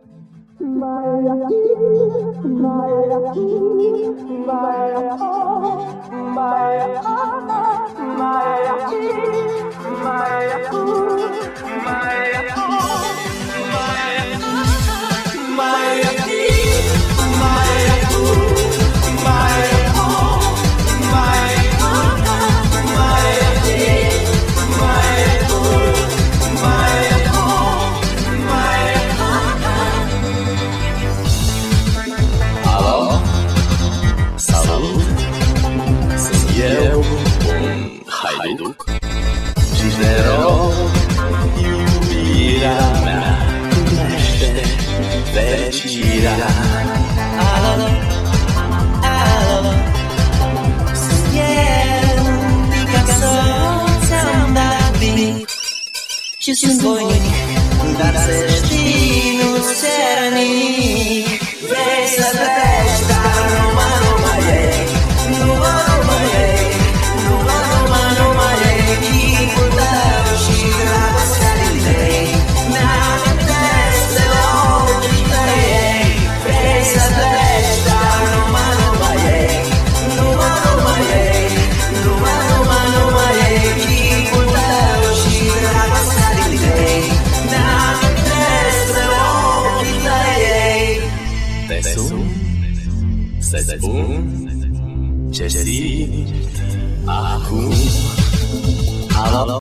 Eu, un haiduc și de rog, iubirea mea primește fericirea. Alo, alo, sunt eu, Picasso, ți-am dat beat și sunt voinic, dar să știi, nu-ți cer nimic. Vrei să treci, dar nu mai ei, nu mai ei, nu mai ei chipul tău și dragostea din tei. Mi-amintesc de ochii tăi. Vrei să treci, dar nu mai ei, nu mai ei, nu mai ei chipul tău și dragostea din tei. Mi-amintesc de ochii tăi. Te sun să-ți spun ce simt acum. Alo.